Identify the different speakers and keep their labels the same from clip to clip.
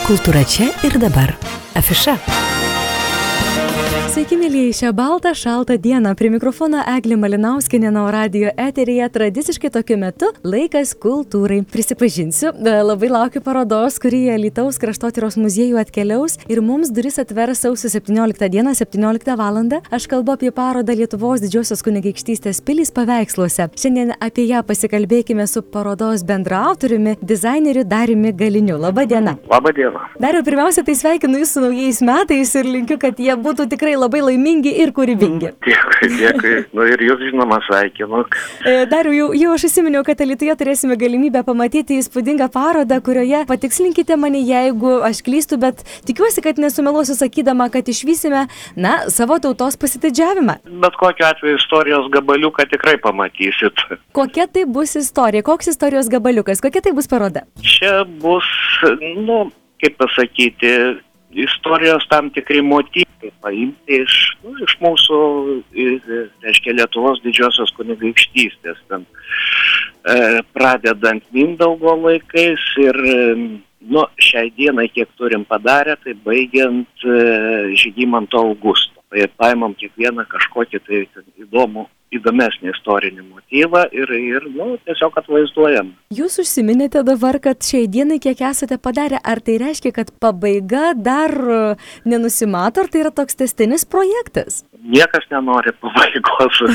Speaker 1: Kultūra čia ir dabar. Afiša.
Speaker 2: Sveiki, mėlyjei, šią baltą, šaltą dieną. Prie mikrofono Eglė Malinauskienė, na, radijo eteryje tradiciškai tokiu metu laikas kultūrai. Prisipažinsiu, labai laukiu parodos, kuri į Alytaus kraštotyros muziejų atkeliaus ir mums duris atvers sausio 17 dieną, 17 valandą. Aš kalbu apie parodą Lietuvos Didžiosios kunigaikštystės pilys paveiksluose. Šiandien apie ją pasikalbėkime su parodos bendraautoriumi, dizaineriu Dariumi Galiniu. Labą dieną.
Speaker 3: Labą dieną.
Speaker 2: Dariau, pirmiausia, tai sveikinu Jūs su naujais metais ir linkiu, kad jie būtų tikrai labai laimingi ir kūrybingi.
Speaker 3: Dėkui. Nu ir Jūs, žinoma, sveikinu.
Speaker 2: Dariau, jau aš įsiminiau, kad Alytuje turėsime galimybę pamatyti įspūdingą parodą, kurioje patikslinkite mane, jeigu aš klystu, bet tikiuosi, kad nesumeluosiu sakydama, kad išvysime, savo tautos pasididžiavimą.
Speaker 3: Bet kokiu atveju istorijos gabaliuką tikrai pamatysit.
Speaker 2: Kokia tai bus istorija? Koks istorijos gabaliukas? Kokia tai bus paroda?
Speaker 3: Čia bus, kaip pasakyti, istorijos tam tikri motyvai paimti iš mūsų, reiškia, Lietuvos Didžiosios kunigaikštystės, ten, pradedant Mindaugo laikais ir šiai dienai, kiek turim padarę, tai baigiant Žygimanto Augusto. Tai paimam kiekvieną kažkokį tai įdomesnį istorinį motyvą ir tiesiog atvaizduojam.
Speaker 2: Jūs užsiminėte dabar, kad šiai dienai kiek esate padarę, ar tai reiškia, kad pabaiga dar nenusimato, ar tai yra toks tęstinis projektas?
Speaker 3: Niekas nenori pabaigos.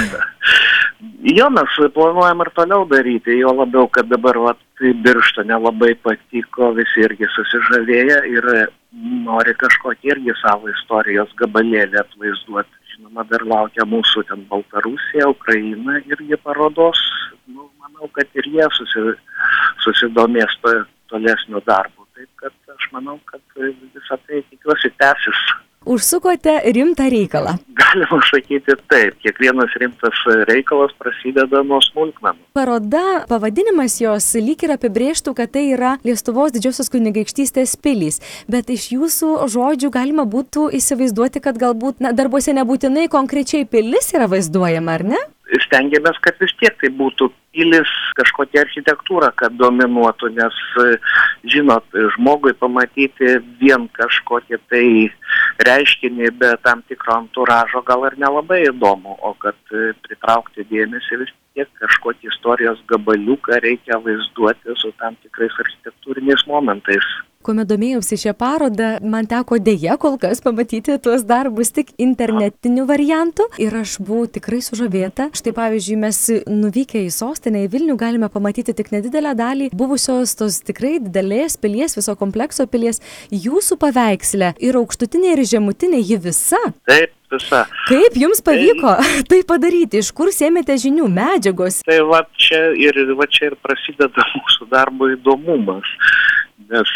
Speaker 3: Jo, mes planuojam ir toliau daryti, jo labiau, kad dabar Birštone labai patiko, visi irgi susižavėję ir nori kažkokį irgi savo istorijos gabalėlį atvaizduoti. Žinoma, dar laukia mūsų ten Baltarusija, Ukraina irgi parodos. Manau, kad ir jie susidomės tolesniu darbu. Taip, kad aš manau, kad visą tai tikiuosi tęsis.
Speaker 2: Užsukote rimtą reikalą.
Speaker 3: Galima sakyti taip. Kiekvienas rimtas reikalas prasideda nuo smulkmenų.
Speaker 2: Paroda, pavadinimas jos lyg ir apibrėžtų, kad tai yra Lietuvos Didžiosios kunigaikštystės pilys. Bet iš jūsų žodžių galima būtų įsivaizduoti, kad galbūt darbuose nebūtinai konkrečiai pilis yra vaizduojama, ar ne?
Speaker 3: Stengiamės, kad vis tiek tai būtų pilis, kažkokia architektūra, kad dominuotų, nes, žinot, žmogui pamatyti vien kažkokį tai reiškinį be tam tikro anturažo gal ir nelabai įdomu, o kad pritraukti dėmesį vis tiek kažkokį istorijos gabaliuką reikia vaizduoti su tam tikrais architektūriniais momentais.
Speaker 2: Kuomet domėjausi šią parodą, man teko dėja kol kas pamatyti tuos darbus tik internetiniu variantu ir aš buvau tikrai sužavėta. Štai pavyzdžiui, mes nuvykę į sostinę, į Vilnių, galime pamatyti tik nedidelę dalį buvusios tos tikrai didelės pilies, viso komplekso pilies. Jūsų paveiksle ir aukštutinė ir žemutinė, ji visa.
Speaker 3: Taip, visa.
Speaker 2: Kaip jums pavyko tai padaryti? Iš kur sėmėte žinių, medžiagos?
Speaker 3: Tai čia ir prasideda mūsų darbo įdomumas. Nes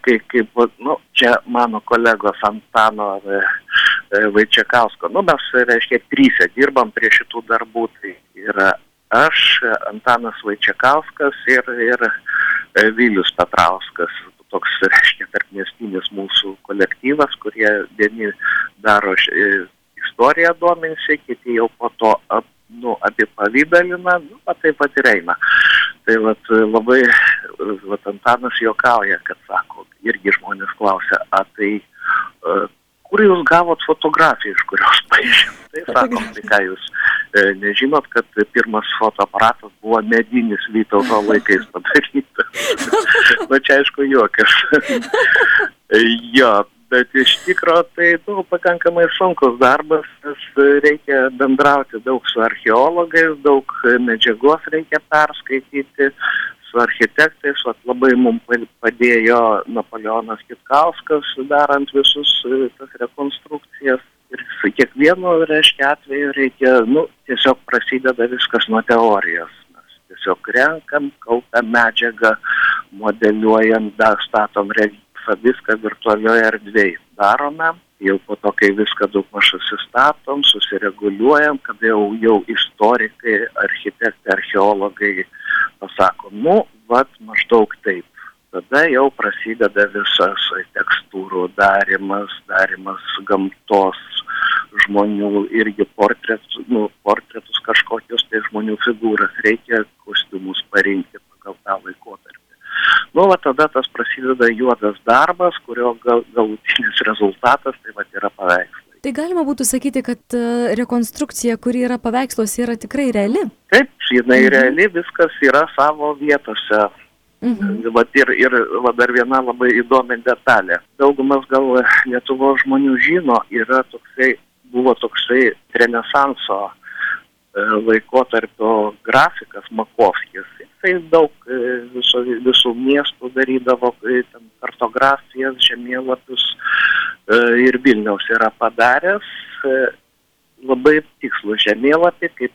Speaker 3: čia mano kolegos Antano Vaičekausko, mes, reiškia, tryse dirbam prie šitų darbų, tai yra aš, Antanas Vaičekauskas ir Vilius Petrauskas, toks, reiškia, tarpmiestinis mūsų kolektyvas, kurie vieni daro istoriją dominsi, kiti jau po to apipavidalina, taip pat ir eina. Tai labai Antanas juokauja, kad sako, irgi žmonės klausia, kur jūs gavot fotografiją, iš kurios paaiškint? Tai sakom, tai ką jūs nežinot, kad pirmas fotoaparatas buvo medinis Vytauto laikais padarytas. Čia aišku juokas. Jo, bet iš tikro tai pakankamai sunkus darbas, nes reikia bendrauti daug su archeologais, daug medžiagos reikia perskaityti, su architektais, labai mums padėjo Napoleonas Kitkauskas, darant visus tas rekonstrukcijas. Ir su kiekvienu, reiškia, atveju reikia, tiesiog prasideda viskas nuo teorijos. Mes tiesiog renkam, kaupiam medžiagą, modeliuojam, statom reljefą, viską virtualioje erdvėje darome. Jau po to, kai viską daugmaž susistatom, susireguliuojam, kada jau istorikai, architektai, archeologai pasako, maždaug taip. Tada jau prasideda visas tekstūrų darimas gamtos, žmonių irgi portretus kažkokius, tai žmonių figūras, reikia kostiumus parinkti pagal tą laikotarpį. Nu, va tada tas prasideda juodas darbas, kurio galutinis rezultatas tai va yra paveikslai.
Speaker 2: Tai galima būtų sakyti, kad rekonstrukcija, kuri yra paveiksluose, yra tikrai reali?
Speaker 3: Taip, jinai reali, viskas yra savo vietose. Vat ir dar viena labai įdomi detalė. Daugumas gal Lietuvos žmonių žino, buvo toksai renesanso laikotarpio grafikas Makovskis. Jisai daug visų miestų darydavo ten kartografijas, žemėlapius ir Vilniaus yra padaręs labai tikslų žemėlapį, kaip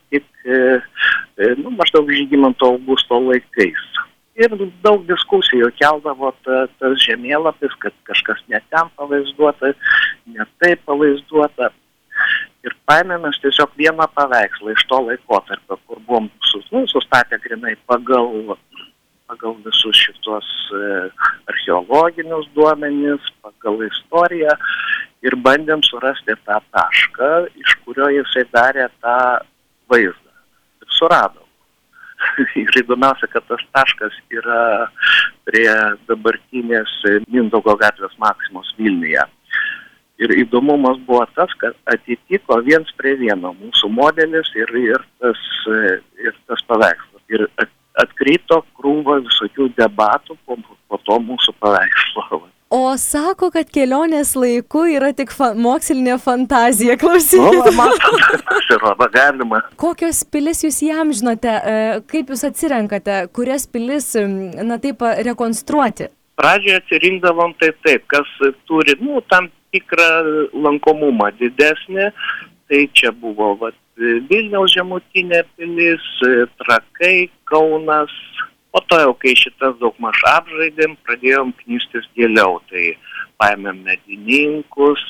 Speaker 3: tik maždaug Žygimanto Augusto laikais. Ir daug diskusijų keldavo tas žemėlapis, kad kažkas ne ten pavaizduota, ne taip pavaizduota. Ir paėmėm mes tiesiog vieną paveikslą iš to laikotarpio, kur buvom sustatę grinai pagal visus šitos archeologinius duomenis, pagal istoriją ir bandėm surasti tą tašką, iš kurio jisai darė tą vaizdą. Ir suradom. Ir įdomiausia, kad tas taškas yra prie dabartinės Mindaugo gatvės Maksimos Vilniuje. Ir įdomumas buvo tas, kad atitiko 1:1 mūsų modelis ir tas paveikslas. Ir atkrito krūva visokių debatų po to mūsų paveikslo.
Speaker 2: O sako, kad kelionės laiku yra tik mokslinė fantazija, klausykit.
Speaker 3: Pasirodo, galima.
Speaker 2: Kokios pilis jūs įamžinote, kaip jūs atsirenkate, kurias pilis, taip rekonstruoti?
Speaker 3: Pradžioje atsirinkdavom taip, kas turi, tam tikrą lankomumą didesnį, tai čia buvo Vilniaus žemutinė pilis, Trakai, Kaunas. O to jau, kai šitas daugmaž apžaidėm, pradėjom knystis giliau. Tai paėmėm Medininkus,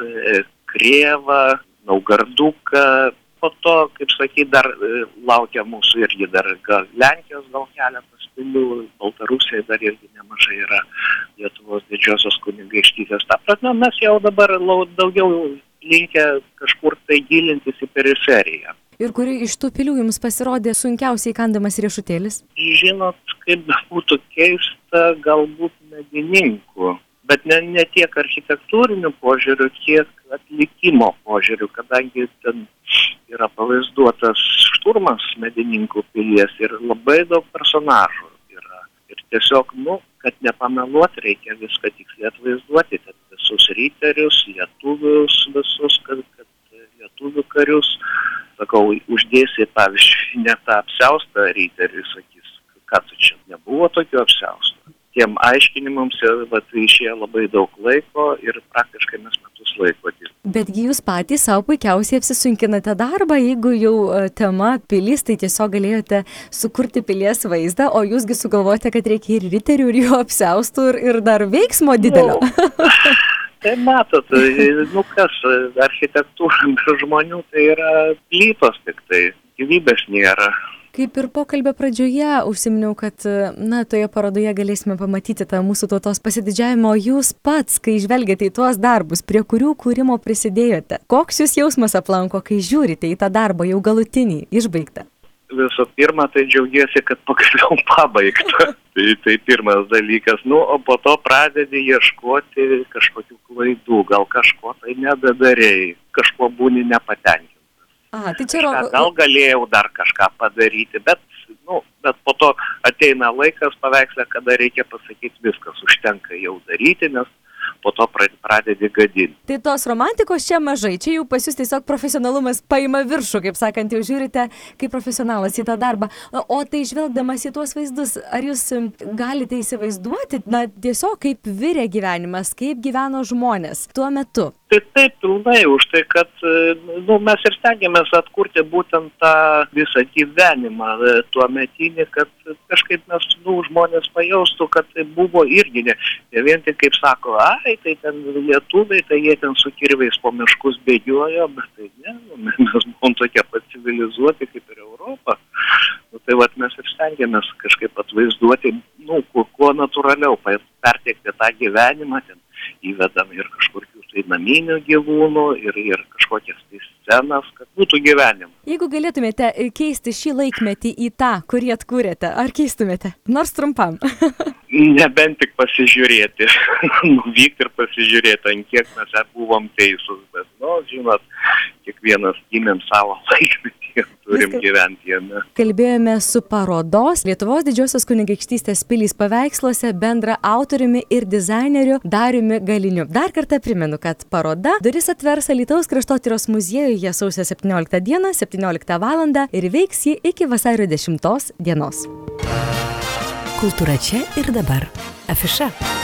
Speaker 3: Krėvą, Naugarduką. Po to, kaip sakyt, dar laukia mūsų irgi dar Lenkijos gal keletas pilių, Baltarusijai dar irgi nemažai yra Lietuvos didžiosios kunigaikštystės. Ta prasme, mes jau dabar daugiau linkę kažkur tai gilintis į periferiją.
Speaker 2: Ir kuri iš tų pilių jums pasirodė sunkiausiai įkandamas riešutėlis?
Speaker 3: Žinot, kaip būtų keista, galbūt Medininkų, bet ne tiek architektūrinių požiūrių, kiek atlikimo požiūrių, kadangi ten yra pavaizduotas šturmas Medininkų pilies ir labai daug personažų yra. Ir tiesiog, kad nepameluoti, reikia viską tiksliai atvaizduoti, kad visus riterius, lietuvius visus, kad lietuvių karius, sakau, uždėsi, pavyzdžiui, ne tą apsiaustą riteriui, sakys, kad čia nebuvo tokio apsiausto. Tiem aiškinimams išėjo labai daug laiko ir praktiškai mes metus laiko dirbame.
Speaker 2: Betgi jūs patys savo puikiausiai apsisunkinate darbą, jeigu jau tema pilis, tai tiesiog galėjote sukurti pilies vaizdą, o jūsgi sugalvojate, kad reikia ir riterių, ir jų apsiaustų, ir dar veiksmo didelio.
Speaker 3: Tai matot, kas architektūra be žmonių, tai yra plytos tik tai, gyvybės nėra.
Speaker 2: Kaip ir pokalbio pradžioje užsiminiau, kad toje parodoje galėsime pamatyti tą mūsų tautos pasididžiavimą, o jūs pats, kai žvelgiate į tuos darbus, prie kurių kūrimo prisidėjote, koks jūs jausmas aplanko, kai žiūrite į tą darbą jau galutinį, išbaigtą?
Speaker 3: Visų pirma, tai džiaugiuosi, kad pagaliau pabaigta. Tai pirmas dalykas. O po to pradedi ieškoti kažkokių klaidų, gal kažko tai nedadarėjai, kažko būni nepatenkintas.
Speaker 2: Tai čia
Speaker 3: gal galėjau dar kažką padaryti, bet po to ateina laikas paveiksle, kada reikia pasakyti viskas, užtenka jau daryti, nes po to pradedi gadinti.
Speaker 2: Tai tos romantikos čia mažai, čia jau pas jūs tiesiog profesionalumas paima viršų, kaip sakant, jau žiūrite kaip profesionalas į tą darbą. O tai žvelgdamas į tuos vaizdus, ar jūs galite įsivaizduoti, tiesiog kaip virė gyvenimas, kaip gyveno žmonės tuo metu?
Speaker 3: Tai taip, pilnai, už tai, kad mes ir stengiamės atkurti būtent tą visą gyvenimą tuo metinį, kad kažkaip mes žmonės pajaustų, kad tai buvo irgi ne vien tik kaip sako, tai ten lietuviai, tai jie ten su kirviais po miškus bėgiojo, bet tai ne, mes buvom tokie pat civilizuoti kaip ir Europa. Tai mes ir stengiamės kažkaip atvaizduoti, kuo natūraliau perteikti tą gyvenimą, ten įvedam ir kažkokių tai naminių gyvūnų ir kažkokias tai scenas, kad būtų gyvenimas.
Speaker 2: Jeigu galėtumėte keisti šį laikmetį į tą, kurį atkūrėte, ar keistumėte? Nors trumpam.
Speaker 3: nebent tik pasižiūrėti, nuvykti ir pasižiūrėti, ant kiek mes buvom teisūs, bet, žinot, kiekvienas gimėm savo laikmetį ir turim gyventi jame.
Speaker 2: Kalbėjome su parodos Lietuvos Didžiosios kunigaikštystės pilys paveiksluose bendra autoriumi ir dizaineriu Dariumi Galiniu. Dar kartą primenu, kad paroda duris atvers Alytaus kraštotyros muziejuje sausio 17 dieną, 17 val. Ir veiks ji iki vasario 10 dienos.
Speaker 1: Kultūra čia ir dabar. Afiša.